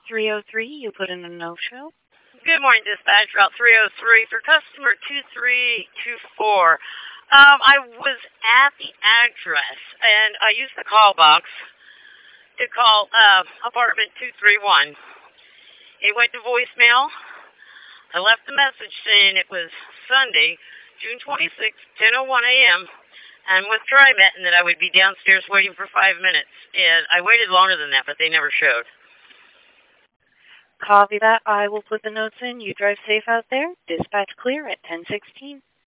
303, you put in a no-show. Good morning, dispatch, Route 303 for customer 2324. I was at the address, and I used the call box to call apartment 231. It went to voicemail. I left a message saying it was Sunday, June 26th, 10:01 a.m., and with TriMet, and that I would be downstairs waiting for 5 minutes. And I waited longer than that, but they never showed. Copy that. I will put the notes in. You drive safe out there. Dispatch clear at 10:16.